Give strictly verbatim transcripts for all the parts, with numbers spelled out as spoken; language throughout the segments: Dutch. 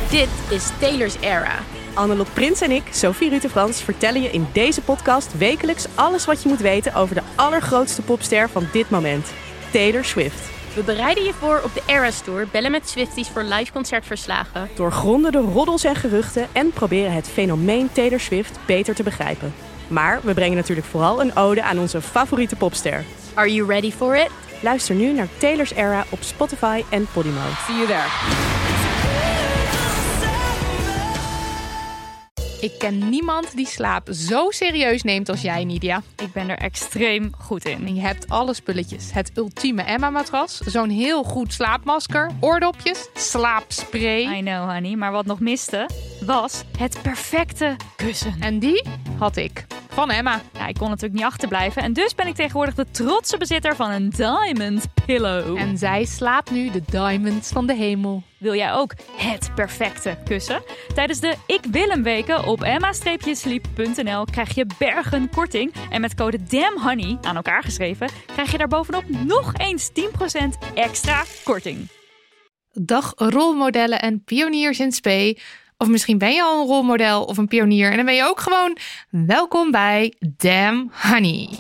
Dit is Taylor's Era. Annelot Prins en ik, Sophie Rutte-Frans, vertellen je in deze podcast wekelijks alles wat je moet weten over de allergrootste popster van dit moment, Taylor Swift. We bereiden je voor op de Eras Tour, bellen met Swifties voor live concertverslagen. Doorgronden de roddels en geruchten en proberen het fenomeen Taylor Swift beter te begrijpen. Maar we brengen natuurlijk vooral een ode aan onze favoriete popster. Are you ready for it? Luister nu naar Taylor's Era op Spotify en Podimo. See you there. Ik ken niemand die slaap zo serieus neemt als jij, Nidia. Ik ben er extreem goed in. En je hebt alle spulletjes. Het ultieme Emma-matras, zo'n heel goed slaapmasker, oordopjes, slaapspray. I know, honey. Maar wat nog miste, was het perfecte kussen. En die had ik. Van Emma. Ja, ik kon natuurlijk niet achterblijven. En dus ben ik tegenwoordig de trotse bezitter van een Diamond Pillow. En zij slaapt nu de diamonds van de hemel. Wil jij ook het perfecte kussen? Tijdens de Ik Wil Hem weken op emma sleep punt n l krijg je bergen korting. En met code DAMNHONEY, aan elkaar geschreven, krijg je daar bovenop nog eens tien procent extra korting. Dag rolmodellen en pioniers in spe. Of misschien ben je al een rolmodel of een pionier en dan ben je ook gewoon welkom bij Damn Honey.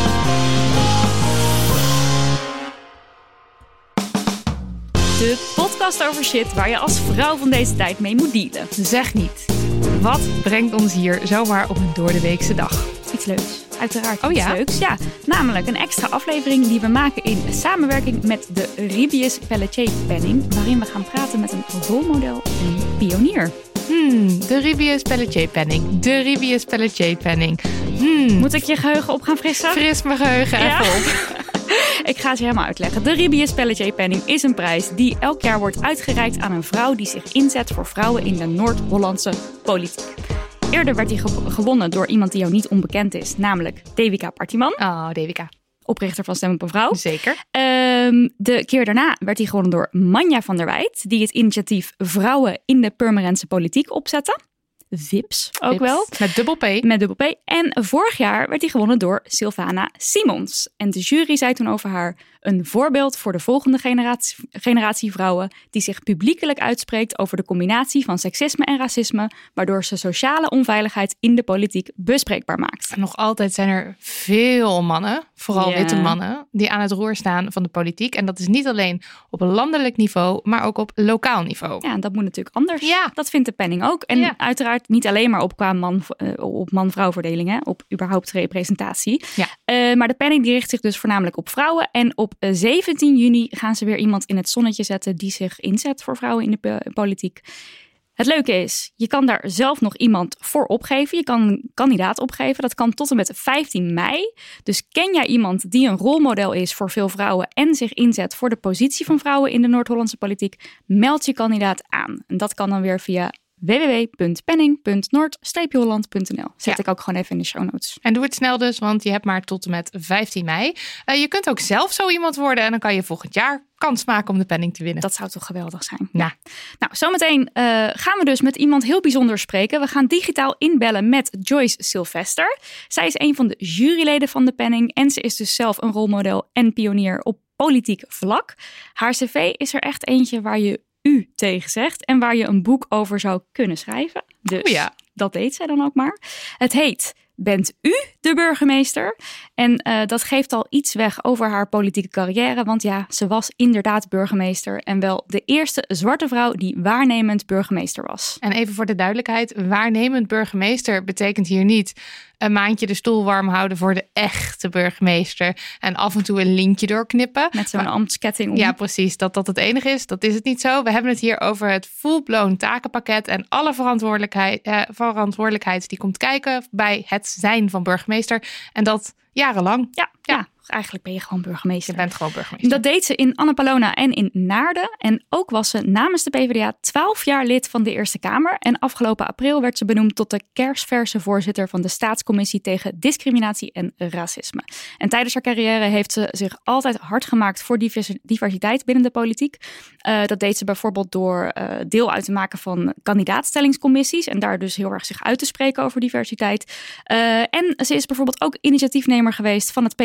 De podcast over shit waar je als vrouw van deze tijd mee moet dealen. Zeg niet. Wat brengt ons hier zomaar op een doordeweekse dag? Iets leuks. Uiteraard oh, iets ja? leuks. Ja, namelijk een extra aflevering die we maken in samenwerking met de Ribius Pelletier Penning, waarin we gaan praten met een rolmodel en pionier. Hmm, de Ribius Pelletier Penning. De Ribius Pelletier Penning. Hmm. Moet ik je geheugen op gaan frissen? Fris mijn geheugen ja? even op. Ik ga het je helemaal uitleggen. De Ribius Pelletier Penning is een prijs die elk jaar wordt uitgereikt aan een vrouw die zich inzet voor vrouwen in de Noord-Hollandse politiek. Eerder werd hij ge- gewonnen door iemand die jou niet onbekend is, namelijk Devika Partiman. Oh, Devika. Oprichter van Stem op een Vrouw. Zeker. Um, de keer daarna werd hij gewonnen door Manja van der Wijt, die het initiatief Vrouwen in de Purmerendse Politiek opzette. Vips ook Vips. wel. Met dubbel P. Met dubbel P. En vorig jaar werd hij gewonnen door Sylvana Simons. En de jury zei toen over haar: een voorbeeld voor de volgende generatie, generatie vrouwen die zich publiekelijk uitspreekt over de combinatie van seksisme en racisme, waardoor ze sociale onveiligheid in de politiek bespreekbaar maakt. Nog altijd zijn er veel mannen, vooral Ja. witte mannen, die aan het roer staan van de politiek. En dat is niet alleen op een landelijk niveau, maar ook op lokaal niveau. Ja, en dat moet natuurlijk anders. Ja. Dat vindt de penning ook. En Ja. uiteraard niet alleen maar op qua man, uh, op man-vrouw verdeling, hè, op überhaupt representatie. Ja. Uh, maar de penning die richt zich dus voornamelijk op vrouwen. En op uh, zeventien juni gaan ze weer iemand in het zonnetje zetten die zich inzet voor vrouwen in de pe- politiek. Het leuke is, je kan daar zelf nog iemand voor opgeven. Je kan een kandidaat opgeven. Dat kan tot en met vijftien mei. Dus ken jij iemand die een rolmodel is voor veel vrouwen en zich inzet voor de positie van vrouwen in de Noord-Hollandse politiek? Meld je kandidaat aan. En dat kan dan weer via w w w punt penning punt noord holland punt n l. Zet Ja. ik ook gewoon even in de show notes. En doe het snel dus, want je hebt maar tot en met vijftien mei. Uh, je kunt ook zelf zo iemand worden en dan kan je volgend jaar kans maken om de penning te winnen. Dat zou toch geweldig zijn. Ja. Nou, zometeen uh, gaan we dus met iemand heel bijzonders spreken. We gaan digitaal inbellen met Joyce Sylvester. Zij is een van de juryleden van de penning en ze is dus zelf een rolmodel en pionier op politiek vlak. Haar cv is er echt eentje waar je u tegen zegt en waar je een boek over zou kunnen schrijven. Dus Oh ja. dat deed zij dan ook maar. Het heet Bent u de burgemeester? En uh, dat geeft al iets weg over haar politieke carrière. Want ja, ze was inderdaad burgemeester. En wel de eerste zwarte vrouw die waarnemend burgemeester was. En even voor de duidelijkheid, waarnemend burgemeester betekent hier niet een maandje de stoel warm houden voor de echte burgemeester en af en toe een lintje doorknippen. Met zo'n Maar, ambtsketting om. ja, precies. Dat dat het enige is. Dat is het niet zo. We hebben het hier over het full-blown takenpakket en alle verantwoordelijkheid, eh, verantwoordelijkheid die komt kijken bij het zijn van burgemeester. En dat jarenlang. Ja, ja. ja, eigenlijk ben je gewoon burgemeester. Je bent gewoon burgemeester. Dat deed ze in Annapolona en in Naarden. En ook was ze namens de P v d A twaalf jaar lid van de Eerste Kamer. En afgelopen april werd ze benoemd tot de kersverse voorzitter van de Staatscommissie tegen Discriminatie en Racisme. En tijdens haar carrière heeft ze zich altijd hard gemaakt voor diversiteit binnen de politiek. Uh, dat deed ze bijvoorbeeld door uh, deel uit te maken van kandidaatstellingscommissies. En daar dus heel erg zich uit te spreken over diversiteit. Uh, en ze is bijvoorbeeld ook initiatiefnemer geweest van het P v d A-net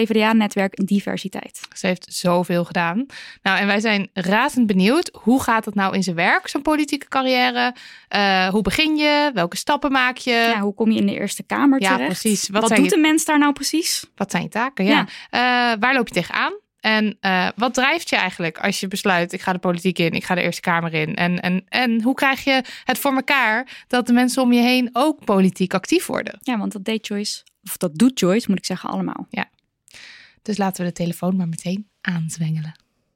netwerk diversiteit. Ze heeft zoveel gedaan. Nou, en wij zijn razend benieuwd. Hoe gaat het nou in zijn werk, zo'n politieke carrière? Uh, hoe begin je? Welke stappen maak je? Ja, hoe kom je in de Eerste Kamer terecht? Ja, precies. Wat, wat zijn doet je... de mens daar nou precies? Wat zijn je taken? Ja. ja. Uh, waar loop je tegenaan? En uh, wat drijft je eigenlijk als je besluit, ik ga de politiek in, ik ga de Eerste Kamer in? En, en, en hoe krijg je het voor elkaar dat de mensen om je heen ook politiek actief worden? Ja, want dat deed Joyce, of dat doet Joyce, moet ik zeggen, allemaal. Ja. Dus laten we de telefoon maar meteen aanzwengelen.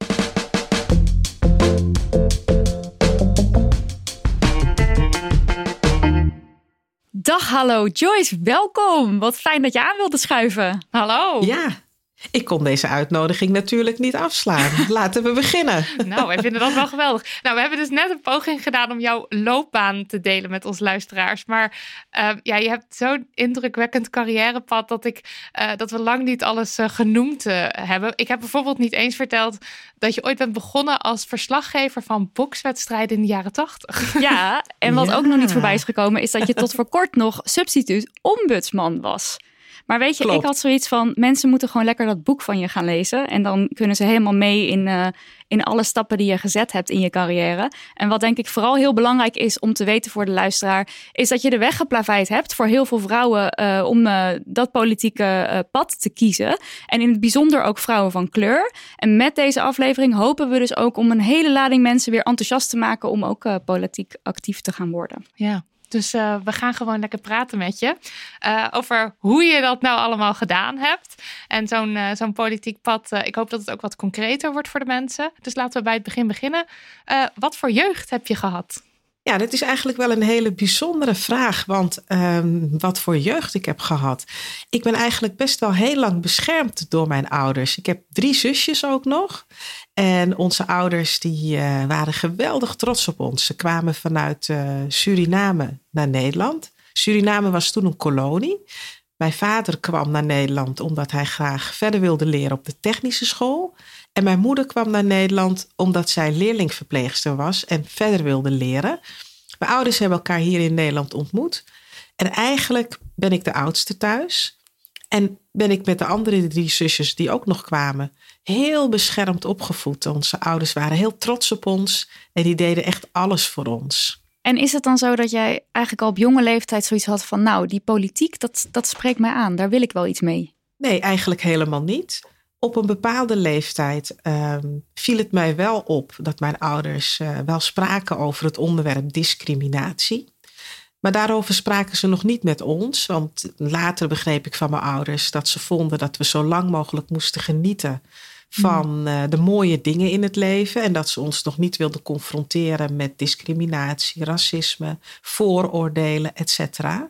Dag, hallo Joyce, welkom. Wat fijn dat je aan wilde schuiven. Hallo. Ja. Ik kon deze uitnodiging natuurlijk niet afslaan. Laten we beginnen. Nou, wij vinden dat wel geweldig. Nou, we hebben dus net een poging gedaan om jouw loopbaan te delen met onze luisteraars. Maar uh, ja, je hebt zo'n indrukwekkend carrièrepad dat, ik, uh, dat we lang niet alles uh, genoemd uh, hebben. Ik heb bijvoorbeeld niet eens verteld dat je ooit bent begonnen als verslaggever van bokswedstrijden in de jaren tachtig. Ja, en wat ja. ook nog niet voorbij is gekomen is dat je tot voor kort nog substituut ombudsman was. Maar weet je, Klopt. Ik had zoiets van, mensen moeten gewoon lekker dat boek van je gaan lezen. En dan kunnen ze helemaal mee in, uh, in alle stappen die je gezet hebt in je carrière. En wat denk ik vooral heel belangrijk is om te weten voor de luisteraar, is dat je de weg geplaveid hebt voor heel veel vrouwen uh, om uh, dat politieke uh, pad te kiezen. En in het bijzonder ook vrouwen van kleur. En met deze aflevering hopen we dus ook om een hele lading mensen weer enthousiast te maken om ook uh, politiek actief te gaan worden. Ja. Dus uh, we gaan gewoon lekker praten met je uh, over hoe je dat nou allemaal gedaan hebt. En zo'n, uh, zo'n politiek pad, uh, ik hoop dat het ook wat concreter wordt voor de mensen. Dus laten we bij het begin beginnen. Uh, wat voor jeugd heb je gehad? Ja, dit is eigenlijk wel een hele bijzondere vraag. Want um, wat voor jeugd ik heb gehad. Ik ben eigenlijk best wel heel lang beschermd door mijn ouders. Ik heb drie zusjes ook nog. En onze ouders die uh, waren geweldig trots op ons. Ze kwamen vanuit uh, Suriname naar Nederland. Suriname was toen een kolonie. Mijn vader kwam naar Nederland omdat hij graag verder wilde leren op de technische school. En mijn moeder kwam naar Nederland omdat zij leerlingverpleegster was en verder wilde leren. Mijn ouders hebben elkaar hier in Nederland ontmoet. En eigenlijk ben ik de oudste thuis. En ben ik met de andere drie zusjes die ook nog kwamen heel beschermd opgevoed. Onze ouders waren heel trots op ons en die deden echt alles voor ons. En is het dan zo dat jij eigenlijk al op jonge leeftijd zoiets had van, nou, die politiek, dat, dat spreekt mij aan. Daar wil ik wel iets mee. Nee, eigenlijk helemaal niet. Op een bepaalde leeftijd um, viel het mij wel op dat mijn ouders uh, wel spraken over het onderwerp discriminatie. Maar daarover spraken ze nog niet met ons. Want later begreep ik van mijn ouders dat ze vonden dat we zo lang mogelijk moesten genieten van uh, de mooie dingen in het leven. En dat ze ons nog niet wilden confronteren met discriminatie, racisme, vooroordelen, et cetera.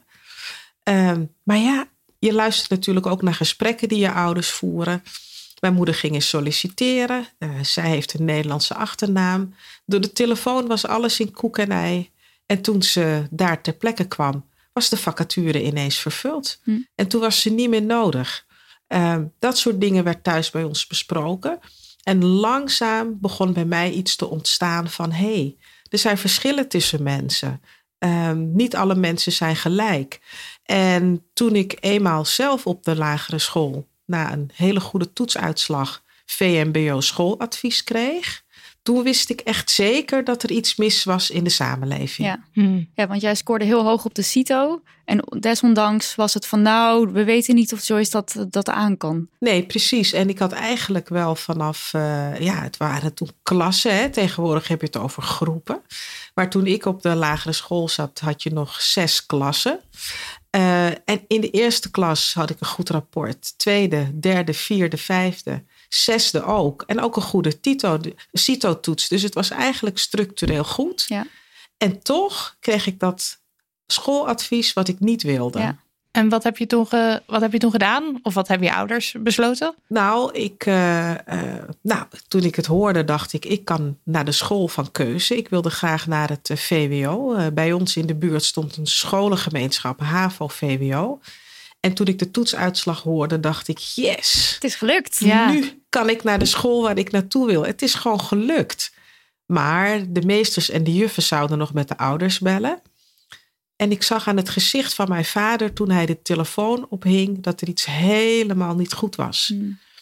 Um, maar ja, je luistert natuurlijk ook naar gesprekken die je ouders voeren. Mijn moeder ging eens solliciteren. Uh, zij heeft een Nederlandse achternaam. Door de telefoon was alles in koek en ei. En toen ze daar ter plekke kwam, was de vacature ineens vervuld. Hm. En toen was ze niet meer nodig. Uh, dat soort dingen werd thuis bij ons besproken. En langzaam begon bij mij iets te ontstaan van, hé, hey, er zijn verschillen tussen mensen. Uh, niet alle mensen zijn gelijk. En toen ik eenmaal zelf op de lagere school na een hele goede toetsuitslag V M B O schooladvies kreeg, toen wist ik echt zeker dat er iets mis was in de samenleving. Ja, hmm. ja, want jij scoorde heel hoog op de CITO. En desondanks was het van, nou, we weten niet of Joyce dat, dat aan kan. Nee, precies. En ik had eigenlijk wel vanaf, uh, ja, het waren toen klassen. Hè? Tegenwoordig heb je het over groepen. Maar toen ik op de lagere school zat, had je nog zes klassen. Uh, en in de eerste klas had ik een goed rapport. Tweede, derde, vierde, vijfde, zesde ook. En ook een goede CITO-toets. Dus het was eigenlijk structureel goed. Ja. En toch kreeg ik dat schooladvies wat ik niet wilde. Ja. En wat heb je toen, ge, wat heb je toen gedaan? Of wat hebben je ouders besloten? Nou, ik, uh, uh, nou, toen ik het hoorde, dacht ik, ik kan naar de school van keuze. Ik wilde graag naar het uh, V W O. Uh, bij ons in de buurt stond een scholengemeenschap, HAVO-V W O. En toen ik de toetsuitslag hoorde, dacht ik, yes. Het is gelukt. Ja. Nu kan ik naar de school waar ik naartoe wil. Het is gewoon gelukt. Maar de meesters en de juffen zouden nog met de ouders bellen. En ik zag aan het gezicht van mijn vader toen hij de telefoon ophing dat er iets helemaal niet goed was. Hmm.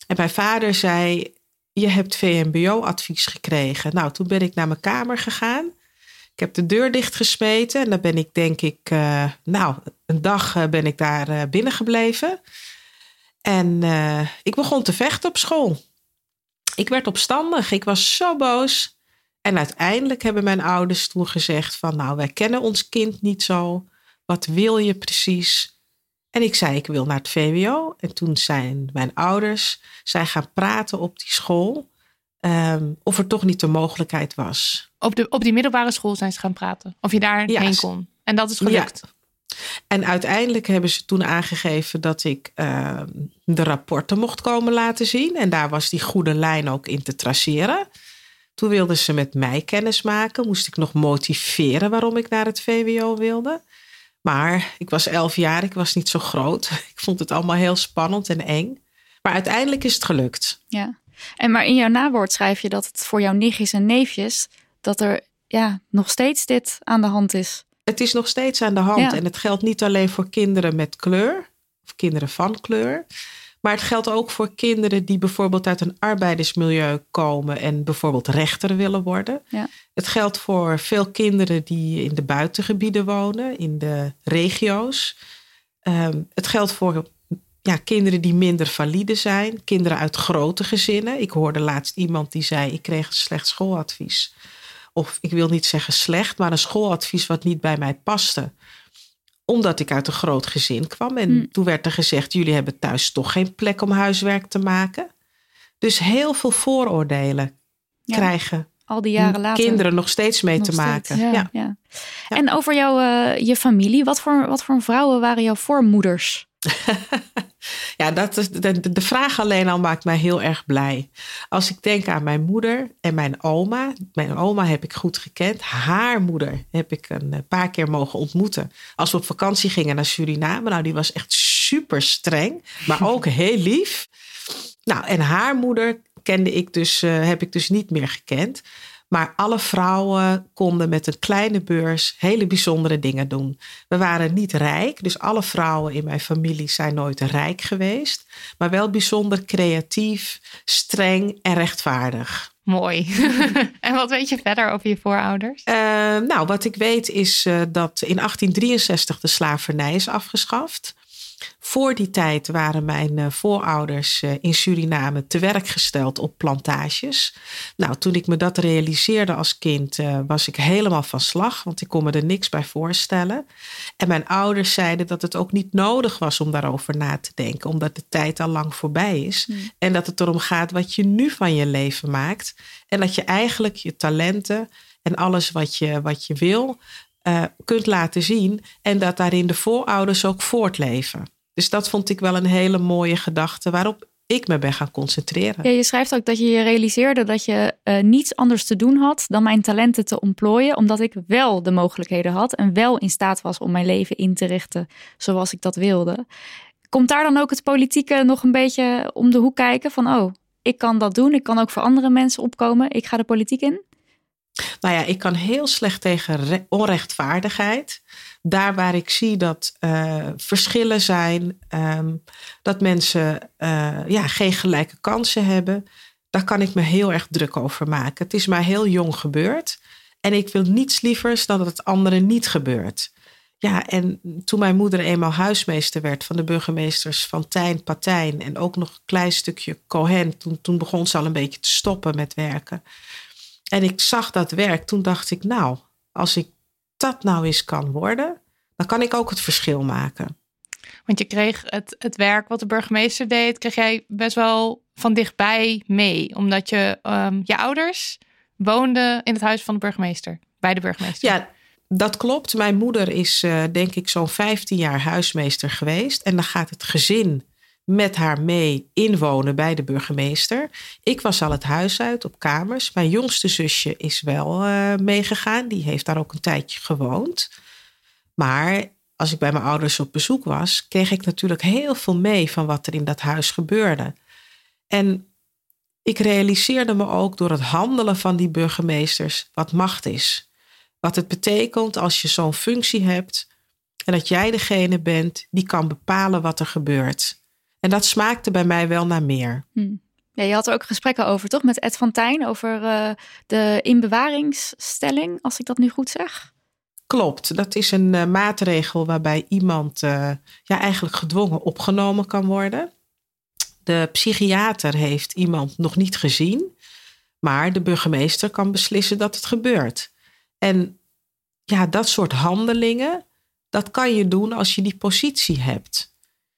En mijn vader zei, je hebt V M B O-advies gekregen. Nou, toen ben ik naar mijn kamer gegaan. Ik heb de deur dichtgesmeten. En dan ben ik denk ik, uh, nou, een dag uh, ben ik daar uh, binnen gebleven. En uh, ik begon te vechten op school. Ik werd opstandig. Ik was zo boos. En uiteindelijk hebben mijn ouders toen gezegd van, nou, wij kennen ons kind niet zo. Wat wil je precies? En ik zei, ik wil naar het V W O. En toen zijn mijn ouders, zij gaan praten op die school. Um, of er toch niet de mogelijkheid was. Op, de, op die middelbare school zijn ze gaan praten. Of je daar ja, heen kon. En dat is gelukt. Ja. En uiteindelijk hebben ze toen aangegeven dat ik uh, de rapporten mocht komen laten zien. En daar was die goede lijn ook in te traceren. Toen wilden ze met mij kennis maken. Moest ik nog motiveren waarom ik naar het V W O wilde. Maar ik was elf jaar, ik was niet zo groot. Ik vond het allemaal heel spannend en eng. Maar uiteindelijk is het gelukt. Ja, en maar in jouw nawoord schrijf je dat het voor jouw nichtjes en neefjes, dat er ja, nog steeds dit aan de hand is. Het is nog steeds aan de hand. Ja. En het geldt niet alleen voor kinderen met kleur, of kinderen van kleur. Maar het geldt ook voor kinderen die bijvoorbeeld uit een arbeidersmilieu komen en bijvoorbeeld rechter willen worden. Ja. Het geldt voor veel kinderen die in de buitengebieden wonen, in de regio's. Um, het geldt voor ja, kinderen die minder valide zijn, kinderen uit grote gezinnen. Ik hoorde laatst iemand die zei, ik kreeg een slecht schooladvies. Of ik wil niet zeggen slecht, maar een schooladvies wat niet bij mij paste. Omdat ik uit een groot gezin kwam. En hmm. toen werd er gezegd, jullie hebben thuis toch geen plek om huiswerk te maken. Dus heel veel vooroordelen ja. krijgen al die jaren later kinderen nog steeds mee nog te steeds. maken. Ja, ja. Ja. Ja. En over jouw, uh, je familie, wat voor, wat voor vrouwen waren jouw voormoeders? Ja, dat is, de, de vraag alleen al maakt mij heel erg blij. Als ik denk aan mijn moeder en mijn oma. Mijn oma heb ik goed gekend. Haar moeder heb ik een paar keer mogen ontmoeten. Als we op vakantie gingen naar Suriname. Nou, die was echt super streng. Maar ook heel lief. Nou, en haar moeder kende ik dus, uh, heb ik dus niet meer gekend. Maar alle vrouwen konden met een kleine beurs hele bijzondere dingen doen. We waren niet rijk, dus alle vrouwen in mijn familie zijn nooit rijk geweest. Maar wel bijzonder creatief, streng en rechtvaardig. Mooi. En wat weet je verder over je voorouders? Uh, nou, wat ik weet is uh, dat in achttien drieënzestig de slavernij is afgeschaft. Voor die tijd waren mijn voorouders in Suriname te werk gesteld op plantages. Nou, toen ik me dat realiseerde als kind, uh, was ik helemaal van slag. Want ik kon me er niks bij voorstellen. En mijn ouders zeiden dat het ook niet nodig was om daarover na te denken. Omdat de tijd al lang voorbij is. Mm. En dat het erom gaat wat je nu van je leven maakt. En dat je eigenlijk je talenten en alles wat je, wat je wil Uh, kunt laten zien. En dat daarin de voorouders ook voortleven. Dus dat vond ik wel een hele mooie gedachte waarop ik me ben gaan concentreren. Ja, je schrijft ook dat je je realiseerde dat je uh, niets anders te doen had dan mijn talenten te ontplooien. Omdat ik wel de mogelijkheden had en wel in staat was om mijn leven in te richten zoals ik dat wilde. Komt daar dan ook het politieke nog een beetje om de hoek kijken? Van oh, ik kan dat doen. Ik kan ook voor andere mensen opkomen. Ik ga de politiek in. Nou ja, ik kan heel slecht tegen re- onrechtvaardigheid. Daar waar ik zie dat uh, verschillen zijn, um, dat mensen uh, ja, geen gelijke kansen hebben, daar kan ik me heel erg druk over maken. Het is maar heel jong gebeurd en ik wil niets lievers dan dat het anderen niet gebeurt. Ja, en toen mijn moeder eenmaal huismeester werd van de burgemeesters van Tijn, Patijn en ook nog een klein stukje Cohen, toen, toen begon ze al een beetje te stoppen met werken. En ik zag dat werk, toen dacht ik, nou, als ik dat nou eens kan worden, dan kan ik ook het verschil maken. Want je kreeg het, het werk wat de burgemeester deed, kreeg jij best wel van dichtbij mee. Omdat je, um, je ouders woonden in het huis van de burgemeester, bij de burgemeester. Ja, dat klopt. Mijn moeder is uh, denk ik zo'n vijftien jaar huismeester geweest. En dan gaat het gezin met haar mee inwonen bij de burgemeester. Ik was al het huis uit op kamers. Mijn jongste zusje is wel uh, meegegaan. Die heeft daar ook een tijdje gewoond. Maar als ik bij mijn ouders op bezoek was, kreeg ik natuurlijk heel veel mee van wat er in dat huis gebeurde. En ik realiseerde me ook door het handelen van die burgemeesters wat macht is. Wat het betekent als je zo'n functie hebt en dat jij degene bent die kan bepalen wat er gebeurt. En dat smaakte bij mij wel naar meer. Hm. Ja, je had er ook gesprekken over, toch? Met Ed van Tijn over uh, de inbewaringsstelling, als ik dat nu goed zeg. Klopt, dat is een uh, maatregel waarbij iemand uh, ja, eigenlijk gedwongen opgenomen kan worden. De psychiater heeft iemand nog niet gezien, maar de burgemeester kan beslissen dat het gebeurt. En ja, dat soort handelingen, dat kan je doen als je die positie hebt.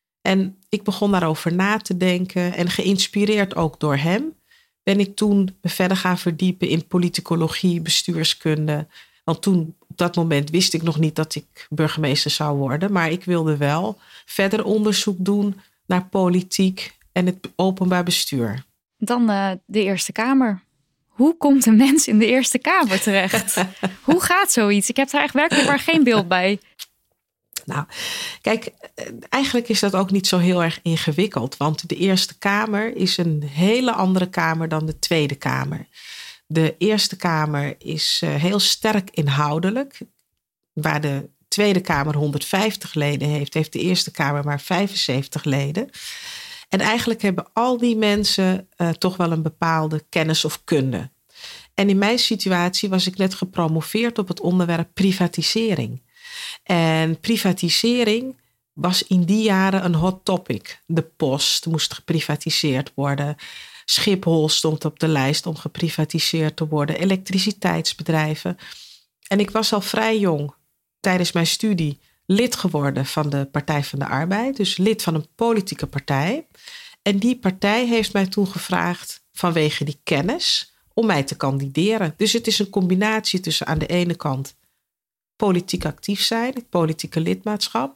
En ik begon daarover na te denken en geïnspireerd ook door hem, ben ik toen me verder gaan verdiepen in politicologie, bestuurskunde. Want toen, op dat moment, wist ik nog niet dat ik burgemeester zou worden. Maar ik wilde wel verder onderzoek doen naar politiek en het openbaar bestuur. Dan uh, de Eerste Kamer. Hoe komt een mens in de Eerste Kamer terecht? Hoe gaat zoiets? Ik heb daar echt werkelijk maar geen beeld bij. Nou, kijk, eigenlijk is dat ook niet zo heel erg ingewikkeld. Want de Eerste Kamer is een hele andere kamer dan de Tweede Kamer. De Eerste Kamer is uh, heel sterk inhoudelijk. Waar de Tweede Kamer honderdvijftig leden heeft, heeft de Eerste Kamer maar vijfenzeventig leden. En eigenlijk hebben al die mensen uh, toch wel een bepaalde kennis of kunde. En in mijn situatie was ik net gepromoveerd op het onderwerp privatisering. En privatisering was in die jaren een hot topic. De post moest geprivatiseerd worden. Schiphol stond op de lijst om geprivatiseerd te worden. Elektriciteitsbedrijven. En ik was al vrij jong tijdens mijn studie lid geworden van de Partij van de Arbeid. Dus lid van een politieke partij. En die partij heeft mij toen gevraagd vanwege die kennis om mij te kandideren. Dus het is een combinatie tussen aan de ene kant politiek actief zijn, het politieke lidmaatschap.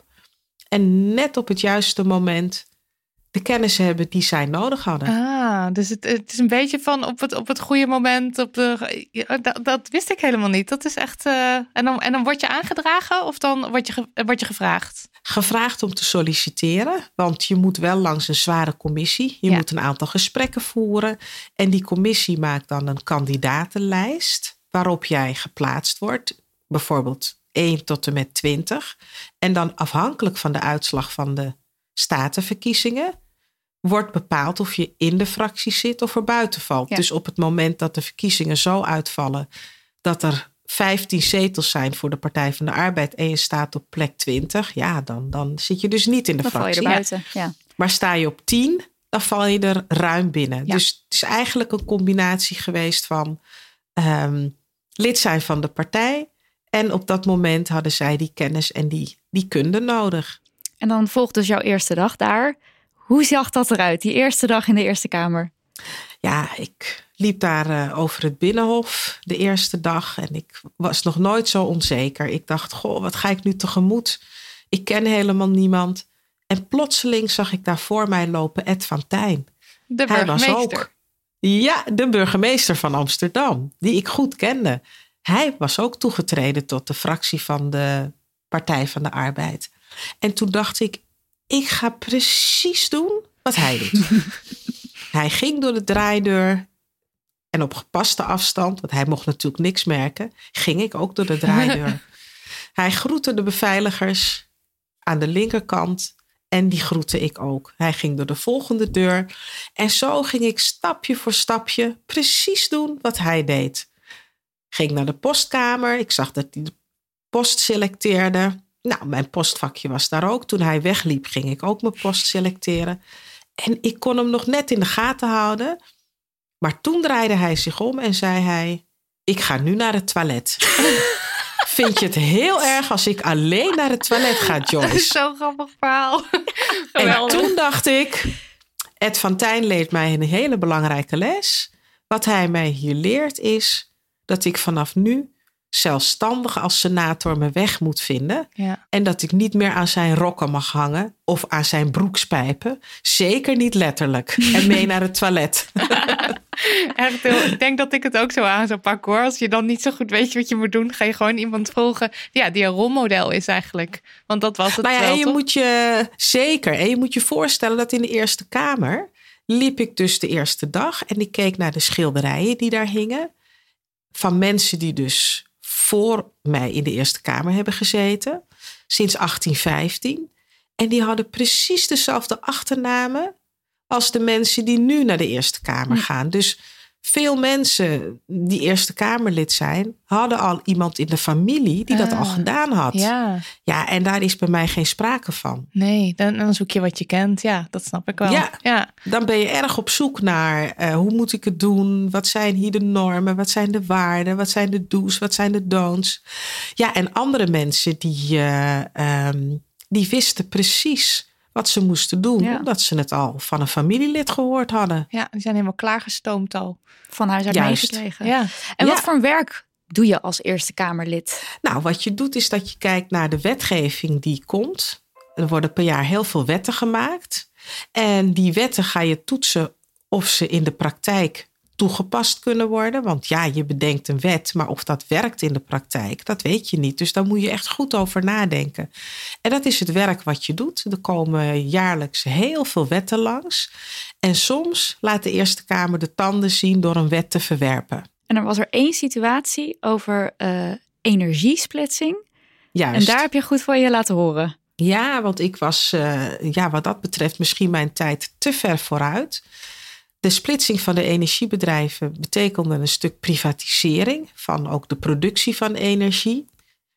En net op het juiste moment de kennis hebben die zij nodig hadden. Ah, dus het, het is een beetje van op het, op het goede moment. Op de, dat, dat wist ik helemaal niet. Dat is echt. Uh, en, dan, en dan word je aangedragen of dan word je, word je gevraagd? Gevraagd om te solliciteren, want je moet wel langs een zware commissie. Je ja. moet een aantal gesprekken voeren. En die commissie maakt dan een kandidatenlijst waarop jij geplaatst wordt. Bijvoorbeeld één tot en met twintig. En dan afhankelijk van de uitslag van de statenverkiezingen wordt bepaald of je in de fractie zit of er buiten valt. Ja. Dus op het moment dat de verkiezingen zo uitvallen dat er vijftien zetels zijn voor de Partij van de Arbeid en je staat op plek twintig, ja, dan, dan zit je dus niet in de dan fractie. Val je er buiten. Ja. Maar sta je op tien, dan val je er ruim binnen. Ja. Dus het is eigenlijk een combinatie geweest van um, lid zijn van de partij. En op dat moment hadden zij die kennis en die, die kunde nodig. En dan volgt dus jouw eerste dag daar. Hoe zag dat eruit, die eerste dag in de Eerste Kamer? Ja, ik liep daar uh, over het Binnenhof de eerste dag. En ik was nog nooit zo onzeker. Ik dacht, goh, wat ga ik nu tegemoet? Ik ken helemaal niemand. En plotseling zag ik daar voor mij lopen Ed van Tijn. De burgemeester. Hij was ook, ja, de burgemeester van Amsterdam. Die ik goed kende. Hij was ook toegetreden tot de fractie van de Partij van de Arbeid. En toen dacht ik, ik ga precies doen wat hij doet. Hij ging door de draaideur en op gepaste afstand, want hij mocht natuurlijk niks merken, ging ik ook door de draaideur. Hij groette de beveiligers aan de linkerkant en die groette ik ook. Hij ging door de volgende deur en zo ging ik stapje voor stapje precies doen wat hij deed. Ging naar de postkamer, ik zag dat hij de post selecteerde. Nou, mijn postvakje was daar ook. Toen hij wegliep, ging ik ook mijn post selecteren. En ik kon hem nog net in de gaten houden. Maar toen draaide hij zich om en zei hij, ik ga nu naar het toilet. Vind je het heel erg als ik alleen naar het toilet ga, Joyce? Dat is zo'n grappig verhaal. En toen dacht ik, Ed van Tijn leert mij een hele belangrijke les. Wat hij mij hier leert is dat ik vanaf nu zelfstandig als senator mijn weg moet vinden. Ja. En dat ik niet meer aan zijn rokken mag hangen of aan zijn broekspijpen. Zeker niet letterlijk. En mee naar het toilet. Echt heel, ik denk dat ik het ook zo aan zou pakken hoor. Als je dan niet zo goed weet wat je moet doen, ga je gewoon iemand volgen ja, die een rolmodel is eigenlijk. Want dat was het nou ja, wel, en je toch? moet je zeker. En je moet je voorstellen dat in de Eerste Kamer liep ik dus de eerste dag en ik keek naar de schilderijen die daar hingen. Van mensen die dus voor mij in de Eerste Kamer hebben gezeten. Sinds achttien vijftien. En die hadden precies dezelfde achternamen als de mensen die nu naar de Eerste Kamer gaan. Dus veel mensen die Eerste Kamerlid zijn, hadden al iemand in de familie die dat Ah, al gedaan had. Ja, Ja, en daar is bij mij geen sprake van. nee, dan, dan zoek je wat je kent. Ja, dat snap ik wel. Ja. ja. Dan ben je erg op zoek naar uh, hoe moet ik het doen? Wat zijn hier de normen? Wat zijn de waarden? Wat zijn de do's? Wat zijn de don'ts? Ja, en andere mensen die, uh, um, die wisten precies wat ze moesten doen. Ja. Omdat ze het al van een familielid gehoord hadden. Ja, die zijn helemaal klaargestoomd al. Van huis uit Juist. meegekregen. Ja. En wat Ja. voor werk doe je als Eerste Kamerlid? Nou, wat je doet is dat je kijkt naar de wetgeving die komt. Er worden per jaar heel veel wetten gemaakt. En die wetten ga je toetsen of ze in de praktijk toegepast kunnen worden. Want ja, je bedenkt een wet, maar of dat werkt in de praktijk, dat weet je niet. Dus daar moet je echt goed over nadenken. En dat is het werk wat je doet. Er komen jaarlijks heel veel wetten langs. En soms laat de Eerste Kamer de tanden zien door een wet te verwerpen. En er was er één situatie over uh, energiesplitsing. Juist. En daar heb je goed van je laten horen. Ja, want ik was uh, ja, wat dat betreft misschien mijn tijd te ver vooruit. De splitsing van de energiebedrijven betekende een stuk privatisering van ook de productie van energie.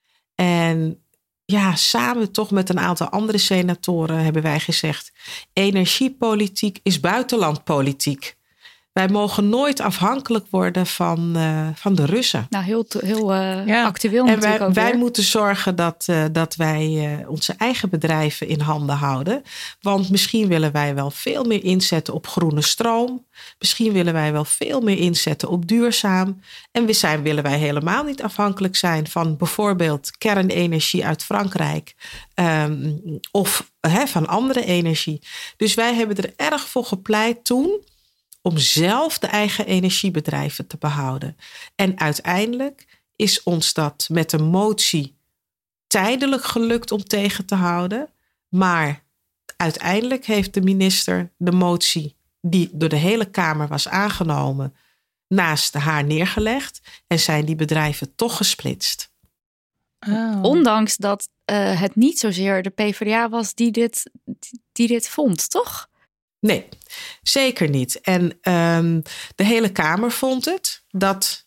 En ja, samen toch met een aantal andere senatoren hebben wij gezegd: energiepolitiek is buitenlandpolitiek. Wij mogen nooit afhankelijk worden van, uh, van de Russen. Nou, heel, heel uh, Ja. actueel En natuurlijk wij, ook wij weer. moeten zorgen dat, uh, dat wij uh, onze eigen bedrijven in handen houden. Want misschien willen wij wel veel meer inzetten op groene stroom. Misschien willen wij wel veel meer inzetten op duurzaam. En we zijn, willen wij helemaal niet afhankelijk zijn van bijvoorbeeld kernenergie uit Frankrijk. Um, of he, van andere energie. Dus wij hebben er erg voor gepleit toen om zelf de eigen energiebedrijven te behouden. En uiteindelijk is ons dat met een motie tijdelijk gelukt om tegen te houden. Maar uiteindelijk heeft de minister de motie die door de hele Kamer was aangenomen naast haar neergelegd. En zijn die bedrijven toch gesplitst. Oh. Ondanks dat uh, het niet zozeer de PvdA was die dit, die dit vond, toch? Nee, zeker niet. En um, de hele Kamer vond het dat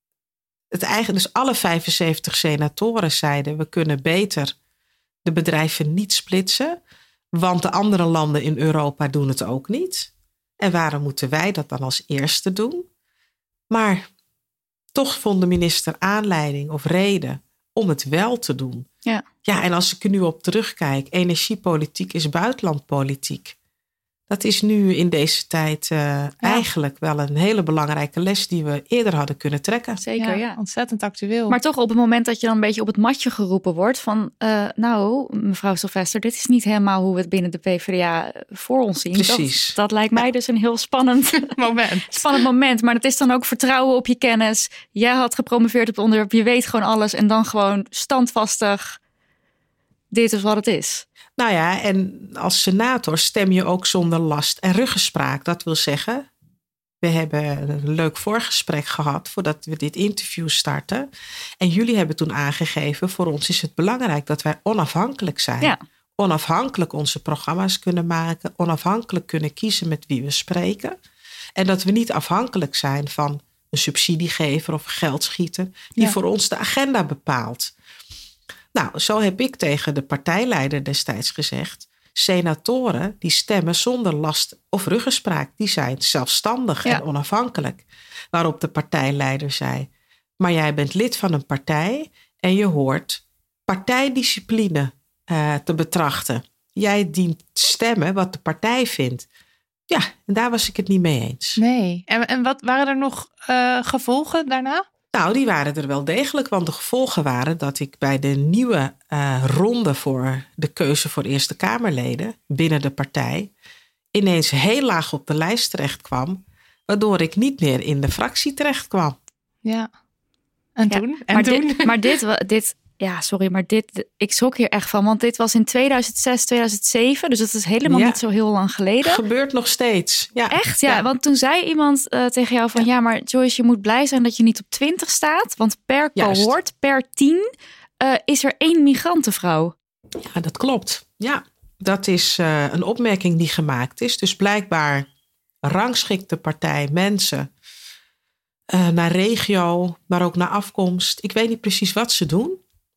het eigen, dus alle vijfenzeventig senatoren zeiden: we kunnen beter de bedrijven niet splitsen, want de andere landen in Europa doen het ook niet. En waarom moeten wij dat dan als eerste doen? Maar toch vond de minister aanleiding of reden om het wel te doen. Ja. Ja, en als ik er nu op terugkijk, energiepolitiek is buitenlandpolitiek. Dat is nu in deze tijd uh, ja. eigenlijk wel een hele belangrijke les die we eerder hadden kunnen trekken. Zeker, ja, ja. Ontzettend actueel. Maar toch op het moment dat je dan een beetje op het matje geroepen wordt van uh, nou, mevrouw Sylvester, dit is niet helemaal hoe we het binnen de PvdA voor ons zien. Precies. Dat, dat lijkt mij ja. dus een heel spannend moment. spannend moment. Maar het is dan ook vertrouwen op je kennis. Jij had gepromoveerd op het onderwerp, je weet gewoon alles en dan gewoon standvastig, dit is wat het is. Nou ja, en als senator stem je ook zonder last en ruggespraak. Dat wil zeggen, we hebben een leuk voorgesprek gehad voordat we dit interview starten. En jullie hebben toen aangegeven, voor ons is het belangrijk dat wij onafhankelijk zijn. Ja. Onafhankelijk onze programma's kunnen maken. Onafhankelijk kunnen kiezen met wie we spreken. En dat we niet afhankelijk zijn van een subsidiegever of geldschieter die Ja. voor ons de agenda bepaalt. Nou, zo heb ik tegen de partijleider destijds gezegd: senatoren die stemmen zonder last of ruggespraak, die zijn zelfstandig Ja. en onafhankelijk. Waarop de partijleider zei: maar jij bent lid van een partij en je hoort partijdiscipline uh, te betrachten. Jij dient stemmen wat de partij vindt. Ja, en daar was ik het niet mee eens. Nee. En, en wat waren er nog uh, gevolgen daarna? Nou, die waren er wel degelijk, want de gevolgen waren dat ik bij de nieuwe uh, ronde voor de keuze voor Eerste Kamerleden binnen de partij ineens heel laag op de lijst terecht kwam, waardoor ik niet meer in de fractie terecht kwam. Ja. En Ja, toen? En maar toen? Dit, maar dit, dit, ja, sorry, maar dit, ik schrok hier echt van, want dit was in tweeduizend zes, tweeduizend zeven, dus dat is helemaal Ja. niet zo heel lang geleden. Gebeurt nog steeds. Ja. Echt? Ja, ja, want toen zei iemand uh, tegen jou van ja. ja, maar Joyce, je moet blij zijn dat je niet op twintig staat, want per Juist. cohort, per tien uh, is er één migrantenvrouw. Ja, dat klopt. Ja. Dat is uh, een opmerking die gemaakt is. Dus blijkbaar rangschikt de partij mensen uh, naar regio, maar ook naar afkomst. Ik weet niet precies wat ze doen.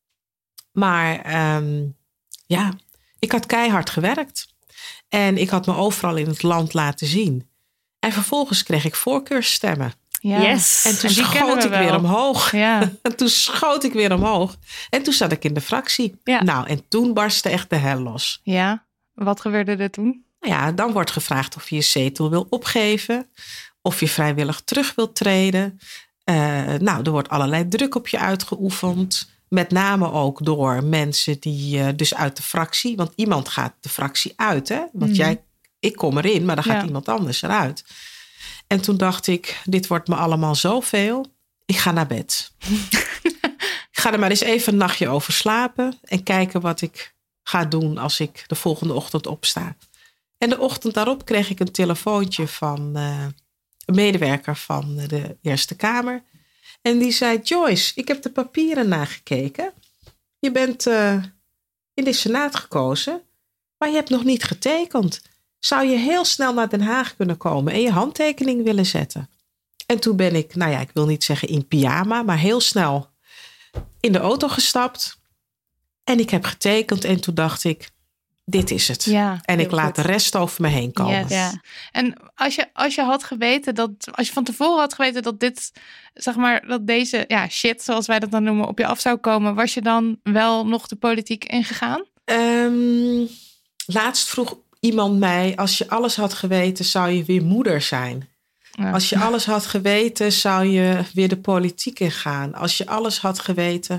Maar um, ja, ik had keihard gewerkt. En ik had me overal in het land laten zien. En vervolgens kreeg ik voorkeursstemmen. Ja. Yes. En toen En die kennen schoot we ik weer wel. omhoog. Ja. En toen schoot ik weer omhoog. En toen zat ik in de fractie. Ja. Nou, en toen barstte echt de hel los. Ja. Wat gebeurde er toen? Nou ja, dan wordt gevraagd of je je zetel wil opgeven. Of je vrijwillig terug wilt treden. Uh, nou, er wordt allerlei druk op je uitgeoefend. Met name ook door mensen die uh, dus uit de fractie. Want iemand gaat de fractie uit. Hè? Want Mm. jij, ik kom erin, maar dan gaat Ja. iemand anders eruit. En toen dacht ik, dit wordt me allemaal zoveel. Ik ga naar bed. Ik ga er maar eens even een nachtje over slapen. En kijken wat ik ga doen als ik de volgende ochtend opsta. En de ochtend daarop kreeg ik een telefoontje van uh, een medewerker van de Eerste Kamer. En die zei, Joyce, ik heb de papieren nagekeken. Je bent uh, in de Senaat gekozen, maar je hebt nog niet getekend. Zou je heel snel naar Den Haag kunnen komen en je handtekening willen zetten? En toen ben ik, nou ja, ik wil niet zeggen in pyjama, maar heel snel in de auto gestapt. En ik heb getekend en toen dacht ik, dit is het. Ja, en ik heel laat goed. de rest over me heen komen. Yes. Ja. En als je, als je had geweten dat, als je van tevoren had geweten dat dit, zeg maar, dat deze ja, shit, zoals wij dat dan noemen, op je af zou komen, was je dan wel nog de politiek ingegaan? Um, laatst vroeg iemand mij, als je alles had geweten, zou je weer moeder zijn. Ja. Als je alles had geweten, zou je weer de politiek ingaan. Als je alles had geweten.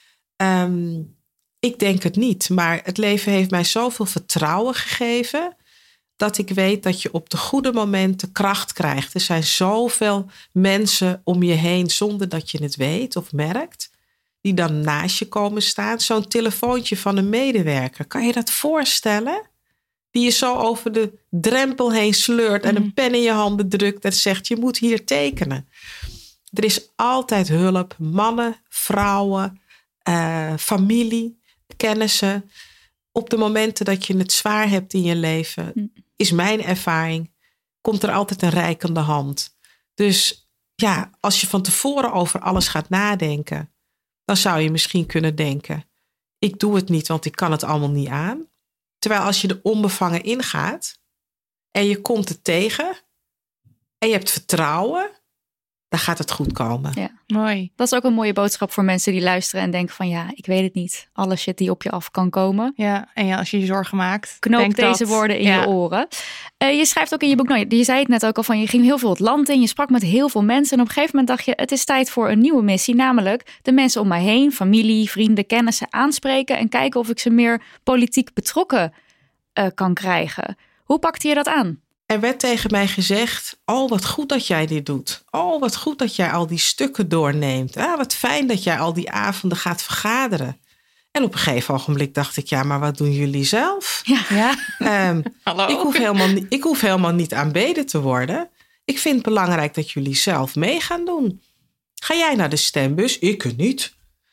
Um, ik denk het niet. Maar het leven heeft mij zoveel vertrouwen gegeven. Dat ik weet dat je op de goede momenten kracht krijgt. Er zijn zoveel mensen om je heen zonder dat je het weet of merkt. Die dan naast je komen staan. Zo'n telefoontje van een medewerker. Kan je dat voorstellen? Die je zo over de drempel heen sleurt en een pen in je handen drukt en zegt, je moet hier tekenen. Er is altijd hulp. Mannen, vrouwen, uh, familie, kennissen. Op de momenten dat je het zwaar hebt in je leven, is mijn ervaring, komt er altijd een reikende hand. Dus ja, als je van tevoren over alles gaat nadenken, dan zou je misschien kunnen denken, ik doe het niet, want ik kan het allemaal niet aan. Terwijl als je er onbevangen ingaat en je komt het tegen en je hebt vertrouwen, dan gaat het goed komen. Ja. Mooi. Dat is ook een mooie boodschap voor mensen die luisteren en denken van ja, ik weet het niet. Alle shit die op je af kan komen. Ja, en ja, als je je zorgen maakt, Knoop denk deze dat, woorden in ja. je oren. Uh, je schrijft ook in je boek, nou, je zei het net ook al van je ging heel veel het land in. Je sprak met heel veel mensen en op een gegeven moment dacht je, het is tijd voor een nieuwe missie. Namelijk de mensen om mij heen, familie, vrienden, kennissen aanspreken en kijken of ik ze meer politiek betrokken uh, kan krijgen. Hoe pakte je dat aan? Er werd tegen mij gezegd, oh wat goed dat jij dit doet. Oh wat goed dat jij al die stukken doorneemt. Ah, wat fijn dat jij al die avonden gaat vergaderen. En op een gegeven ogenblik dacht ik, ja, maar wat doen jullie zelf? Ja, ja. Um, Hallo. ik, hoef helemaal, niet- ik hoef helemaal niet aanbeden te worden. Ik vind het belangrijk dat jullie zelf mee gaan doen. Ga jij naar de stembus? Ik niet.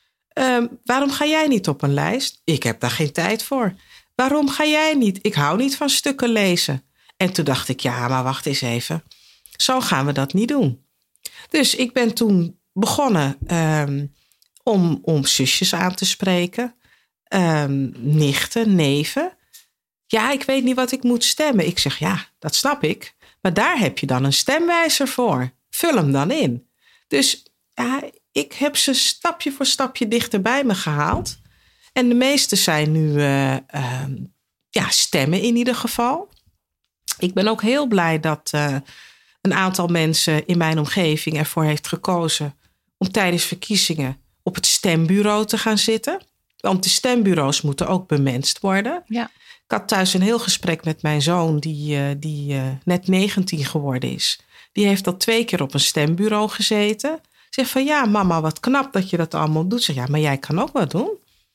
Um, waarom ga jij niet op een lijst? Ik heb daar geen tijd voor. Waarom ga jij niet? Ik hou niet van stukken lezen. En toen dacht ik, ja, maar wacht eens even. Zo gaan we dat niet doen. Dus ik ben toen begonnen um, om, om zusjes aan te spreken. Um, nichten, neven. Ja, ik weet niet wat ik moet stemmen. Ik zeg, ja, dat snap ik. Maar daar heb je dan een stemwijzer voor. Vul hem dan in. Dus ja, ik heb ze stapje voor stapje dichter bij me gehaald. En de meeste zijn nu uh, uh, ja, stemmen in ieder geval. Ik ben ook heel blij dat uh, een aantal mensen in mijn omgeving ervoor heeft gekozen om tijdens verkiezingen op het stembureau te gaan zitten. Want de stembureaus moeten ook bemenst worden. Ja. Ik had thuis een heel gesprek met mijn zoon die, uh, die uh, net negentien geworden is. Die heeft al twee keer op een stembureau gezeten. Zegt van ja mama, wat knap dat je dat allemaal doet. Zeg ja, maar jij kan ook wat doen.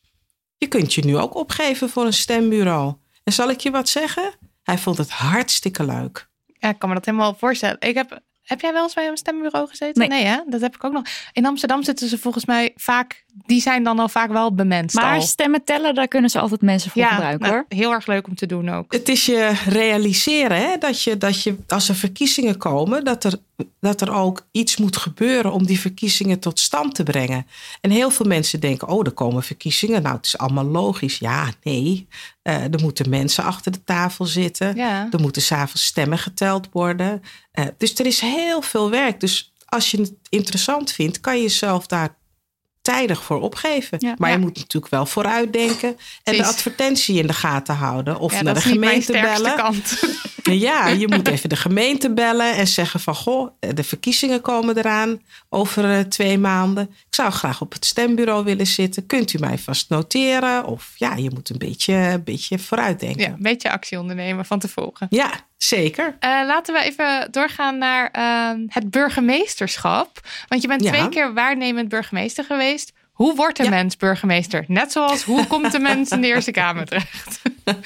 Je kunt je nu ook opgeven voor een stembureau. En zal ik je wat zeggen? Hij vond het hartstikke leuk. Ja, ik kan me dat helemaal voorstellen. Ik heb Heb jij wel eens bij een stembureau gezeten? Nee. nee hè? Dat heb ik ook nog. In Amsterdam zitten ze volgens mij vaak... Die zijn dan al vaak wel bemenst Maar al. stemmen tellen, daar kunnen ze altijd mensen voor ja, gebruiken nou, hoor. Heel erg leuk om te doen ook. Het is je realiseren hè, dat, je, dat je als er verkiezingen komen... Dat er, dat er ook iets moet gebeuren om die verkiezingen tot stand te brengen. En heel veel mensen denken, oh, er komen verkiezingen. Nou, het is allemaal logisch. Ja, nee. Uh, er moeten mensen achter de tafel zitten. Ja. Er moeten 's avonds stemmen geteld worden. Uh, dus er is heel veel werk. Dus als je het interessant vindt, kan je jezelf daar tijdig voor opgeven. Ja, maar ja. je moet natuurlijk wel vooruitdenken en Precies. de advertentie in de gaten houden. Of Ja, naar dat de is niet mijn gemeente sterkste bellen. kant. Ja, je moet even de gemeente bellen en zeggen van... goh, de verkiezingen komen eraan over uh, twee maanden. Ik zou graag op het stembureau willen zitten. Kunt u mij vast noteren? Of ja, je moet een beetje, een beetje vooruitdenken. Ja, een beetje actie ondernemen van tevoren. Ja, zeker. Uh, laten we even doorgaan naar uh, het burgemeesterschap. Want je bent Ja. twee keer waarnemend burgemeester geweest. Hoe wordt een Ja. mens burgemeester? Net zoals, hoe komt de mens in de Eerste Kamer terecht?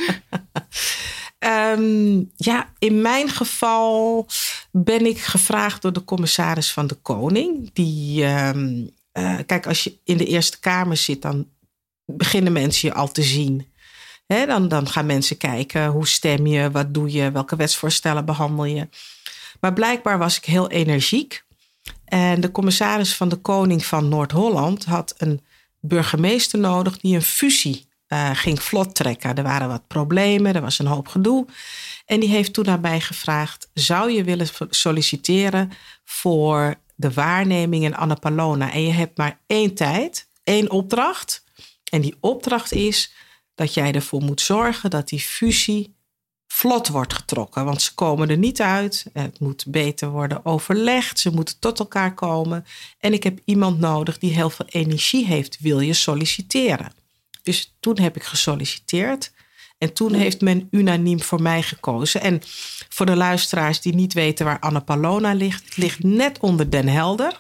Um, ja, in mijn geval ben ik gevraagd door de commissaris van de Koning. Die, um, uh, kijk, als je in de Eerste Kamer zit, dan beginnen mensen je al te zien. He, dan, dan gaan mensen kijken, hoe stem je, wat doe je, welke wetsvoorstellen behandel je. Maar blijkbaar was ik heel energiek. En de commissaris van de Koning van Noord-Holland had een burgemeester nodig die een fusie uh, ging vlot trekken. Er waren wat problemen, er was een hoop gedoe. En die heeft toen naar mij gevraagd, zou je willen solliciteren voor de waarneming in Annapolona? En je hebt maar één tijd, één opdracht. En die opdracht is dat jij ervoor moet zorgen dat die fusie vlot wordt getrokken. Want ze komen er niet uit. Het moet beter worden overlegd. Ze moeten tot elkaar komen. En ik heb iemand nodig die heel veel energie heeft. Wil je solliciteren? Dus toen heb ik gesolliciteerd. En toen heeft men unaniem voor mij gekozen. En voor de luisteraars die niet weten waar Annapolona ligt. Het ligt net onder Den Helder.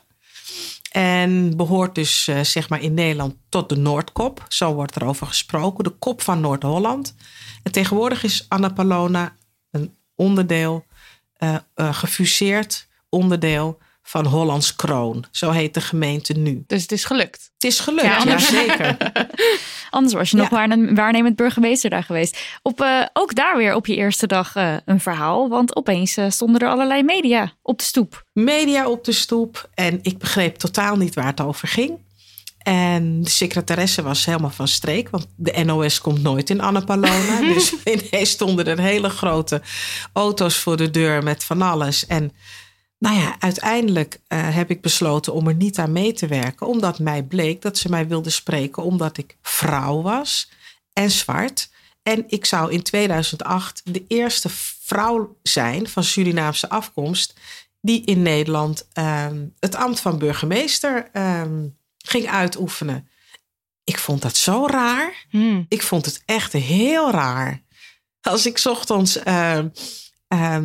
En behoort dus uh, zeg maar in Nederland tot de Noordkop. Zo wordt er over gesproken. De kop van Noord-Holland. En tegenwoordig is Annapolona een onderdeel, uh, uh, gefuseerd onderdeel van Hollands Kroon. Zo heet de gemeente nu. Dus het is gelukt. Het is gelukt, Ja, ja, anders- zeker. Anders was je nog Ja. waarne- waarnemend burgemeester daar geweest. Op, uh, ook daar weer op je eerste dag uh, een verhaal. Want opeens uh, stonden er allerlei media op de stoep. Media op de stoep. En ik begreep totaal niet waar het over ging. En de secretaresse was helemaal van streek. Want de N O S komt nooit in Annapolona. Dus ineens stonden er hele grote auto's voor de deur met van alles. En nou ja, uiteindelijk uh, heb ik besloten om er niet aan mee te werken. Omdat mij bleek dat ze mij wilden spreken omdat ik vrouw was en zwart. En ik zou in tweeduizend acht de eerste vrouw zijn van Surinaamse afkomst die in Nederland um, het ambt van burgemeester um, ging uitoefenen. Ik vond dat zo raar. Hmm. Ik vond het echt heel raar. Als ik 's ochtends uh, uh,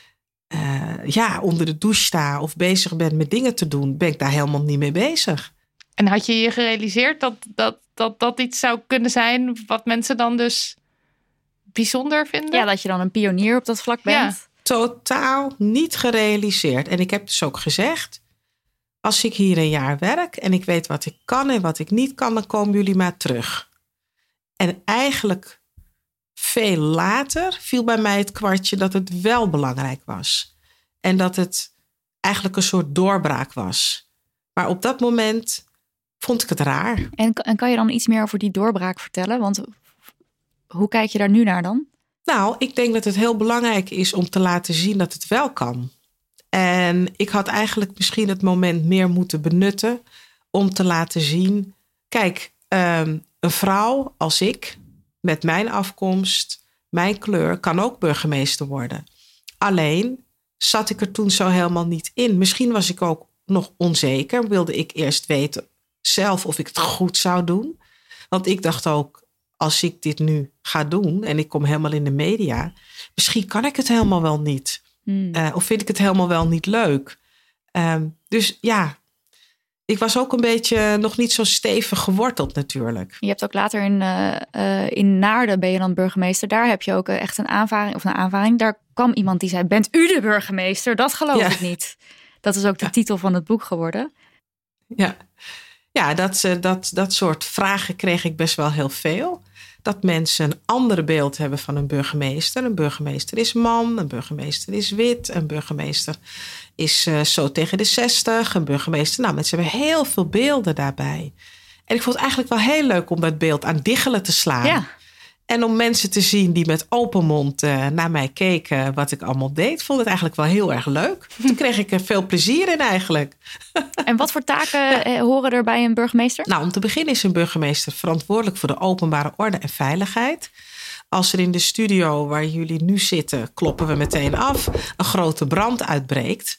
uh, ja, onder de douche sta of bezig ben met dingen te doen, ben ik daar helemaal niet mee bezig. En had je je gerealiseerd dat dat, dat dat iets zou kunnen zijn wat mensen dan dus bijzonder vinden? Ja, dat je dan een pionier op dat vlak bent. Ja. Totaal niet gerealiseerd. En ik heb dus ook gezegd, als ik hier een jaar werk en ik weet wat ik kan en wat ik niet kan, dan komen jullie maar terug. En eigenlijk veel later viel bij mij het kwartje dat het wel belangrijk was. En dat het eigenlijk een soort doorbraak was. Maar op dat moment vond ik het raar. En, en kan je dan iets meer over die doorbraak vertellen? Want hoe kijk je daar nu naar dan? Nou, ik denk dat het heel belangrijk is om te laten zien dat het wel kan. En ik had eigenlijk misschien het moment meer moeten benutten om te laten zien, kijk, um, een vrouw als ik, met mijn afkomst, mijn kleur, kan ook burgemeester worden. Alleen zat ik er toen zo helemaal niet in. Misschien was ik ook nog onzeker. Wilde ik eerst weten zelf of ik het goed zou doen. Want ik dacht ook, als ik dit nu ga doen en ik kom helemaal in de media, misschien kan ik het helemaal wel niet. Hmm. Uh, of vind ik het helemaal wel niet leuk. Um, dus ja, ik was ook een beetje nog niet zo stevig geworteld natuurlijk. Je hebt ook later in, uh, uh, in Naarden ben je dan burgemeester. Daar heb je ook uh, echt een aanvaring, of een aanvaring. Daar kwam iemand die zei, bent u de burgemeester? Dat geloof ja. ik niet. Dat is ook de ja. titel van het boek geworden. Ja, ja dat, dat, dat soort vragen kreeg ik best wel heel veel. Dat mensen een ander beeld hebben van een burgemeester. Een burgemeester is man, een burgemeester is wit, een burgemeester is uh, zo tegen de zestig. Een burgemeester, nou, mensen hebben heel veel beelden daarbij. En ik vond het eigenlijk wel heel leuk om dat beeld aan diggelen te slaan. Ja. En om mensen te zien die met open mond uh, naar mij keken wat ik allemaal deed, vond het eigenlijk wel heel erg leuk. Toen kreeg ik er veel plezier in eigenlijk. En wat voor taken ja. horen er bij een burgemeester? Nou, om te beginnen is een burgemeester verantwoordelijk voor de openbare orde en veiligheid. Als er in de studio waar jullie nu zitten, kloppen we meteen af, een grote brand uitbreekt,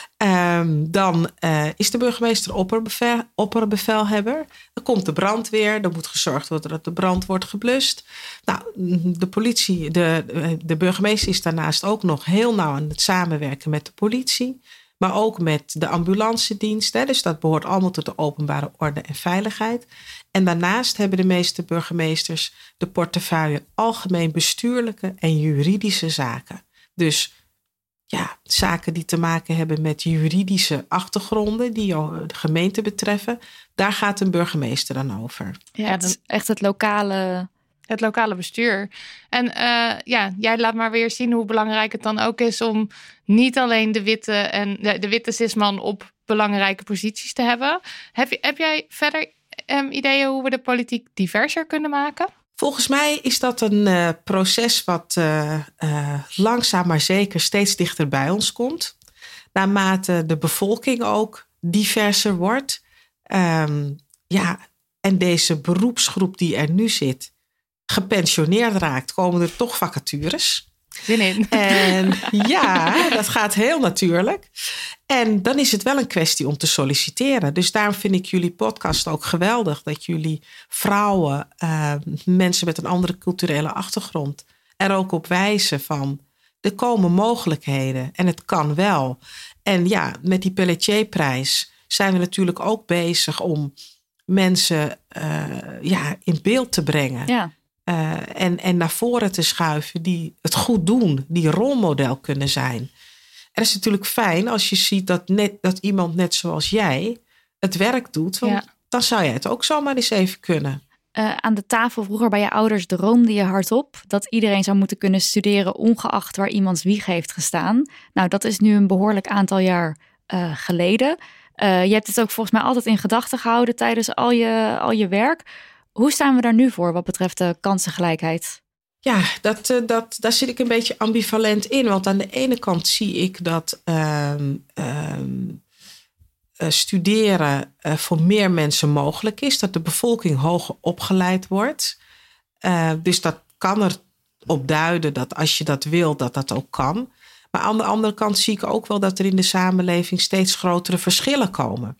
um, dan uh, is de burgemeester opperbevel, opperbevelhebber. Dan komt de brandweer, er moet gezorgd worden dat de brand wordt geblust. Nou, de politie, de, de burgemeester is daarnaast ook nog heel nauw aan het samenwerken met de politie, maar ook met de ambulancedienst. Hè, dus dat behoort allemaal tot de openbare orde en veiligheid. En daarnaast hebben de meeste burgemeesters de portefeuille algemeen bestuurlijke en juridische zaken. Dus ja, zaken die te maken hebben met juridische achtergronden die de gemeente betreffen, daar gaat een burgemeester dan over. Ja, het is echt het lokale... Het lokale bestuur. En uh, ja, jij laat maar weer zien hoe belangrijk het dan ook is om niet alleen de witte en de, de witte cisman op belangrijke posities te hebben. Heb, je, heb jij verder um, ideeën hoe we de politiek diverser kunnen maken? Volgens mij is dat een uh, proces wat uh, uh, langzaam maar zeker steeds dichter bij ons komt. Naarmate de bevolking ook diverser wordt. Um, ja, en deze beroepsgroep die er nu zit gepensioneerd raakt, komen er toch vacatures. Zin in. En ja, dat gaat heel natuurlijk. En dan is het wel een kwestie om te solliciteren. Dus daarom vind ik jullie podcast ook geweldig. Dat jullie vrouwen, uh, mensen met een andere culturele achtergrond er ook op wijzen van, er komen mogelijkheden en het kan wel. En ja, met die Pelletierprijs zijn we natuurlijk ook bezig om mensen uh, ja, in beeld te brengen. Ja. Uh, en, en naar voren te schuiven die het goed doen, die rolmodel kunnen zijn. En het is natuurlijk fijn als je ziet dat, net, dat iemand net zoals jij het werk doet. Want ja. dan zou jij het ook zomaar eens even kunnen. Uh, aan de tafel vroeger bij je ouders droomde je hardop dat iedereen zou moeten kunnen studeren ongeacht waar iemands wieg heeft gestaan. Nou, dat is nu een behoorlijk aantal jaar uh, geleden. Uh, je hebt het ook volgens mij altijd in gedachten gehouden tijdens al je, al je werk. Hoe staan we daar nu voor wat betreft de kansengelijkheid? Ja, dat, dat, daar zit ik een beetje ambivalent in. Want aan de ene kant zie ik dat um, um, uh, studeren uh, voor meer mensen mogelijk is. Dat de bevolking hoger opgeleid wordt. Uh, dus dat kan erop duiden dat als je dat wil, dat dat ook kan. Maar aan de andere kant zie ik ook wel dat er in de samenleving steeds grotere verschillen komen.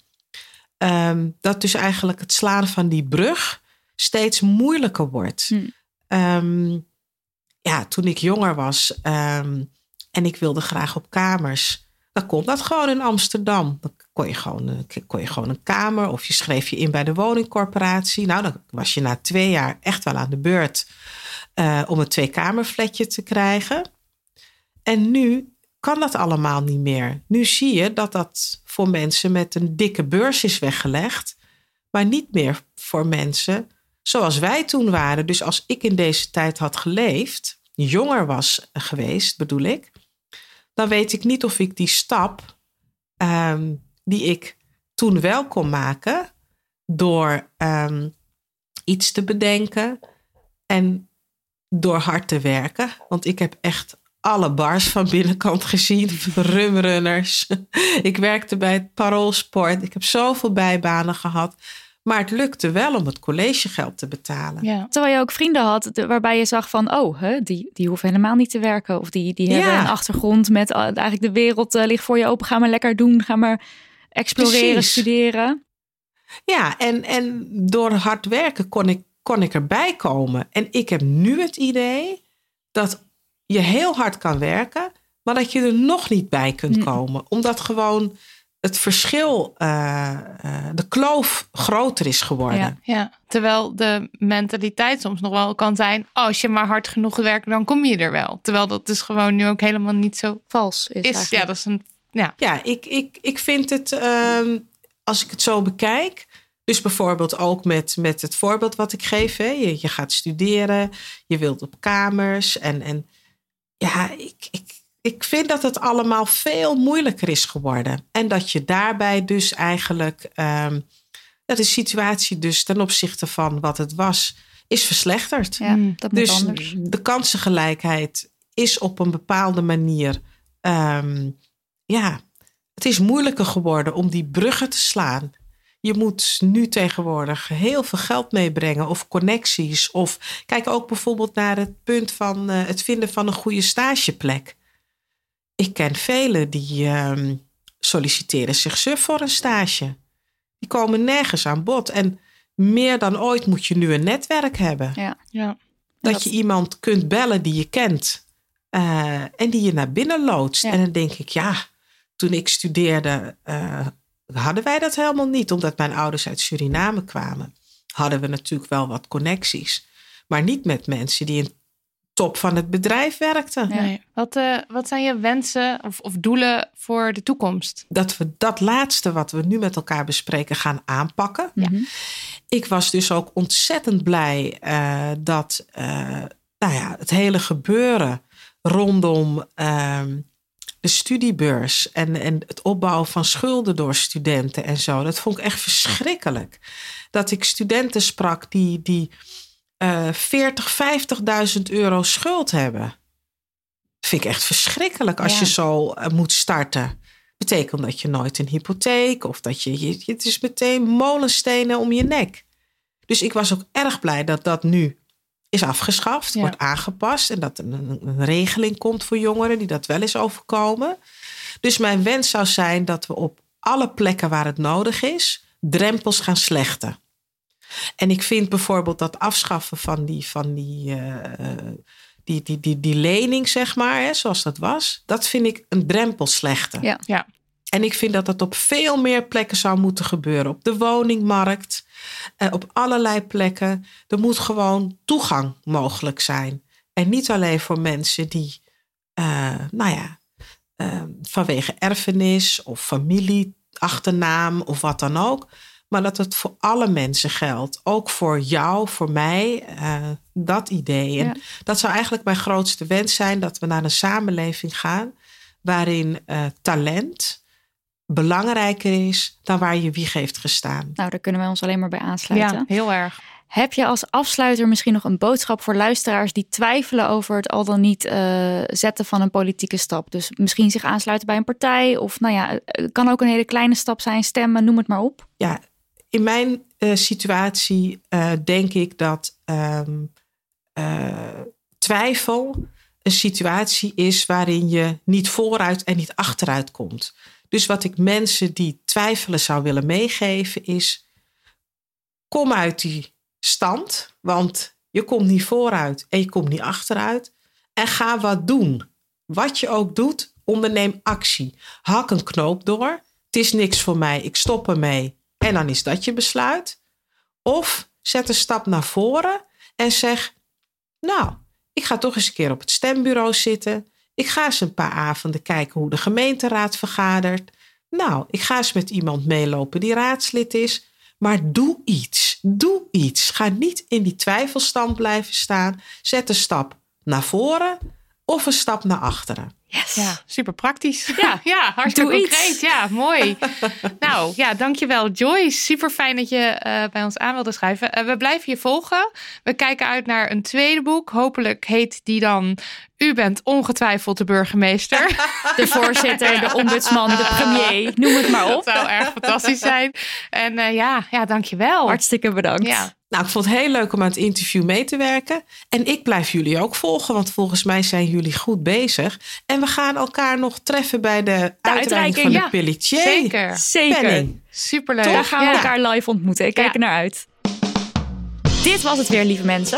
Um, dat dus eigenlijk het slaan van die brug steeds moeilijker wordt. Hmm. Um, ja, toen ik jonger was um, en ik wilde graag op kamers, dan kon dat gewoon in Amsterdam. Dan kon je gewoon, kon je gewoon een kamer of je schreef je in bij de woningcorporatie. Nou, dan was je na twee jaar echt wel aan de beurt uh, om een tweekamerflatje te krijgen. En nu kan dat allemaal niet meer. Nu zie je dat dat voor mensen met een dikke beurs is weggelegd, maar niet meer voor mensen zoals wij toen waren. Dus als ik in deze tijd had geleefd, jonger was geweest, bedoel ik, dan weet ik niet of ik die stap um, die ik toen wel kon maken door um, iets te bedenken en door hard te werken. Want ik heb echt alle bars van binnenkant gezien, rumrunners. Ik werkte bij het Paroolsport. Ik heb zoveel bijbanen gehad. Maar het lukte wel om het collegegeld te betalen. Ja. Terwijl je ook vrienden had waarbij je zag van, oh, hè, die, die hoeven helemaal niet te werken. Of die, die hebben ja. een achtergrond met uh, eigenlijk de wereld uh, ligt voor je open. Ga maar lekker doen. Ga maar exploreren, Precies. studeren. Ja, en, en door hard werken kon ik, kon ik erbij komen. En ik heb nu het idee dat je heel hard kan werken, maar dat je er nog niet bij kunt komen. Mm. Omdat gewoon het verschil, uh, uh, de kloof groter is geworden. Ja, ja, terwijl de mentaliteit soms nog wel kan zijn, als je maar hard genoeg werkt, dan kom je er wel. Terwijl dat dus gewoon nu ook helemaal niet zo vals is. is. Ja, dat is een. Ja, ja ik, ik, ik vind het, uh, als ik het zo bekijk, dus bijvoorbeeld ook met, met het voorbeeld wat ik geef. Hè, je, je gaat studeren, je wilt op kamers. En, en ja, ik, ik, ik vind dat het allemaal veel moeilijker is geworden. En dat je daarbij dus eigenlijk, um, dat de situatie dus ten opzichte van wat het was, is verslechterd. Ja, dat moet dus anders. De kansengelijkheid is op een bepaalde manier, um, ja, het is moeilijker geworden om die bruggen te slaan. Je moet nu tegenwoordig heel veel geld meebrengen of connecties. Of kijk ook bijvoorbeeld naar het punt van uh, het vinden van een goede stageplek. Ik ken velen die uh, solliciteren zich suf voor een stage. Die komen nergens aan bod. En meer dan ooit moet je nu een netwerk hebben. Ja. Ja. Dat, dat je iemand kunt bellen die je kent. Uh, en die je naar binnen loodst. Ja. En dan denk ik, ja, toen ik studeerde, Uh, hadden wij dat helemaal niet. Omdat mijn ouders uit Suriname kwamen, hadden we natuurlijk wel wat connecties. Maar niet met mensen die in top van het bedrijf werkten. Ja. Nee. Wat, uh, wat zijn je wensen of, of doelen voor de toekomst? Dat we dat laatste wat we nu met elkaar bespreken gaan aanpakken. Ja. Ik was dus ook ontzettend blij uh, dat uh, nou ja, het hele gebeuren rondom Uh, de studiebeurs en, en het opbouwen van schulden door studenten en zo. Dat vond ik echt verschrikkelijk. Dat ik studenten sprak die, die uh, veertig, vijftigduizend euro schuld hebben. Dat vind ik echt verschrikkelijk als Ja. je zo uh, moet starten. Betekent dat je nooit een hypotheek of dat je, je... Het is meteen molenstenen om je nek. Dus ik was ook erg blij dat dat nu is afgeschaft, Ja. wordt aangepast en dat er een, een regeling komt voor jongeren die dat wel is overkomen. Dus mijn wens zou zijn dat we op alle plekken waar het nodig is, drempels gaan slechten. En ik vind bijvoorbeeld dat afschaffen van die, van die, uh, die, die, die, die lening, zeg maar, hè, zoals dat was, dat vind ik een drempel slechten. Ja. Ja. En ik vind dat dat op veel meer plekken zou moeten gebeuren. Op de woningmarkt, uh, op allerlei plekken. Er moet gewoon toegang mogelijk zijn. En niet alleen voor mensen die, uh, nou ja, uh, vanwege erfenis of familie, achternaam of wat dan ook. Maar dat het voor alle mensen geldt. Ook voor jou, voor mij, uh, dat idee. En Ja. dat zou eigenlijk mijn grootste wens zijn, dat we naar een samenleving gaan waarin uh, talent belangrijker is dan waar je wieg heeft gestaan. Nou, daar kunnen we ons alleen maar bij aansluiten. Ja, heel erg. Heb je als afsluiter misschien nog een boodschap voor luisteraars die twijfelen over het al dan niet uh, zetten van een politieke stap? Dus misschien zich aansluiten bij een partij of nou ja, het kan ook een hele kleine stap zijn, stemmen, noem het maar op. Ja, in mijn uh, situatie uh, denk ik dat um, uh, twijfel een situatie is waarin je niet vooruit en niet achteruit komt. Dus wat ik mensen die twijfelen zou willen meegeven is, kom uit die stand, want je komt niet vooruit en je komt niet achteruit. En ga wat doen. Wat je ook doet, onderneem actie. Hak een knoop door. Het is niks voor mij, ik stop ermee. En dan is dat je besluit. Of zet een stap naar voren en zeg, nou, ik ga toch eens een keer op het stembureau zitten. Ik ga eens een paar avonden kijken hoe de gemeenteraad vergadert. Nou, ik ga eens met iemand meelopen die raadslid is. Maar doe iets. Doe iets. Ga niet in die twijfelstand blijven staan. Zet een stap naar voren of een stap naar achteren. Yes. Ja, super praktisch. Ja, ja hartstikke doe concreet. iets. Ja, mooi. Nou, ja, dankjewel Joyce. Super fijn dat je uh, bij ons aan wilde schrijven. Uh, we blijven je volgen. We kijken uit naar een tweede boek. Hopelijk heet die dan U bent ongetwijfeld de burgemeester. De voorzitter, de ombudsman, de premier, noem het maar op. Dat zou erg fantastisch zijn. En uh, ja, ja, dankjewel. Hartstikke bedankt. Ja. Nou, ik vond het heel leuk om aan het interview mee te werken. En ik blijf jullie ook volgen, want volgens mij zijn jullie goed bezig. En we gaan elkaar nog treffen bij de, de uitreiking van de ja, Pelletier. Zeker. Zeker. Penning. Superleuk. Daar gaan we Ja. elkaar live ontmoeten. Ik kijk Ja. er naar uit. Dit was het weer, lieve mensen.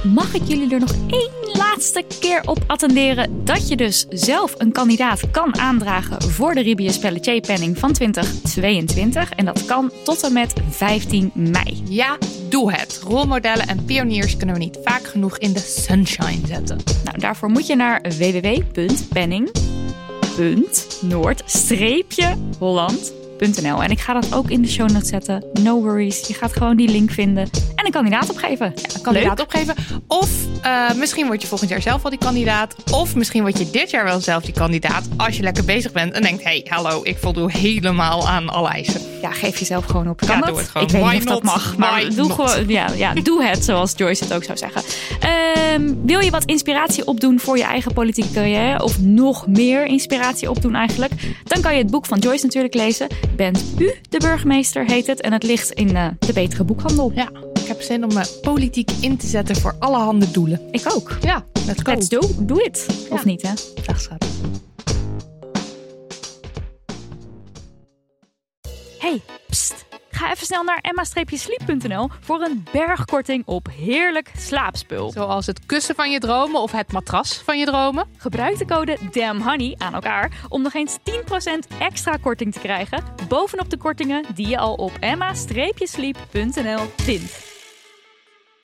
mag ik jullie er nog één laatste keer op attenderen dat je dus zelf een kandidaat kan aandragen voor de Ribius Pelletier-penning van twintig tweeëntwintig. En dat kan tot en met vijftien mei. Ja, doe het. Rolmodellen en pioniers kunnen we niet vaak genoeg in de sunshine zetten. Nou, daarvoor moet je naar w w w punt penning punt noord holland punt n l. En ik ga dat ook in de show notes zetten. No worries. Je gaat gewoon die link vinden en een kandidaat opgeven. Ja, een kandidaat Leuk. opgeven. Of uh, misschien word je volgend jaar zelf wel die kandidaat. Of misschien word je dit jaar wel zelf die kandidaat. Als je lekker bezig bent en denkt, hey, hallo, ik voldoe helemaal aan alle eisen. Ja, geef jezelf gewoon op. Kan ja, dat? doe het gewoon. Ik weet Why niet of not? dat mag, maar Why doe, not? gewoon, ja, ja, doe het zoals Joyce het ook zou zeggen. Um, wil je wat inspiratie opdoen voor je eigen politieke carrière? Of nog meer inspiratie opdoen eigenlijk? Dan kan je het boek van Joyce natuurlijk lezen. Bent u de burgemeester, heet het. En het ligt in uh, de betere boekhandel. Ja, ik heb zin om me politiek in te zetten voor allerhande doelen. Ik ook. Ja, let's go. Let's do, do it. Ja. Of niet, hè? Dag, schat. Hey, pst. Ga even snel naar emma sleep punt n l voor een bergkorting op heerlijk slaapspul. Zoals het kussen van je dromen of het matras van je dromen. Gebruik de code DAMNHONEY aan elkaar om nog eens tien procent extra korting te krijgen bovenop de kortingen die je al op emma sleep punt n l vindt.